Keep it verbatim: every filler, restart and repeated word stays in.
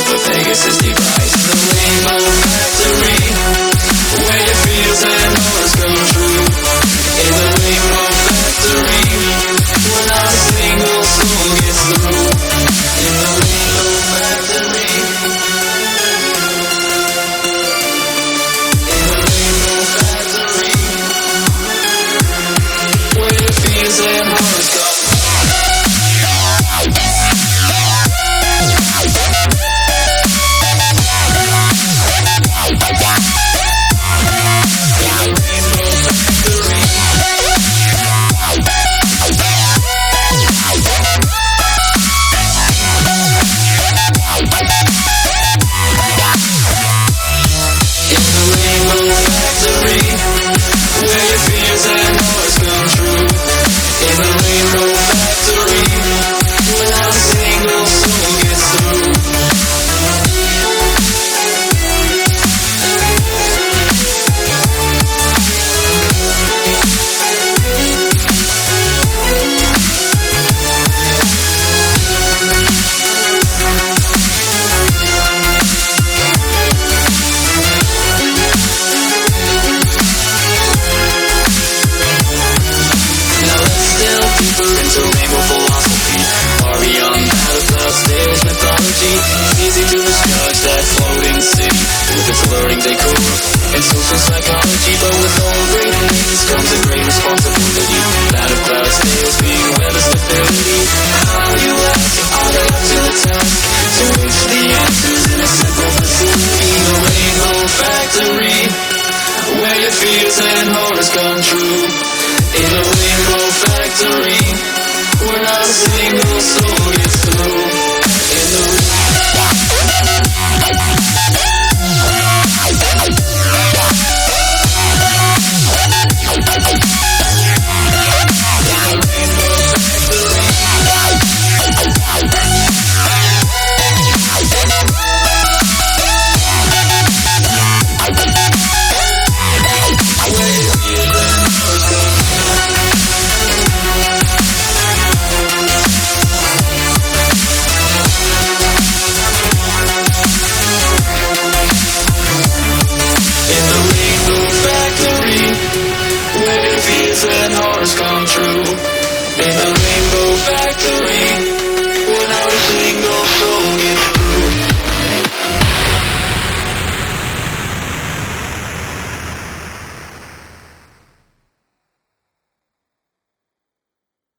of a Pegasus device. The Rainbow Factory, where your fears and horrors come true. In the Rainbow Factory, where not a single soul gets through. In the Rainbow Factory, in the Rainbow Factory, where your fears and horrors come true. Into rainbow philosophy, far beyond that of cloud stairs mythology. Easy to misjudge that floating city with its alluring decor and social psychology. But with all great things comes a great responsibility, that of cloud stairs being web of stability. How, you ask, are they up to the task to reach the answers in a simple facility? The Rainbow Factory, where your fears and horrors come true. In the Rainbow Factory, where not a single soul gets through. In the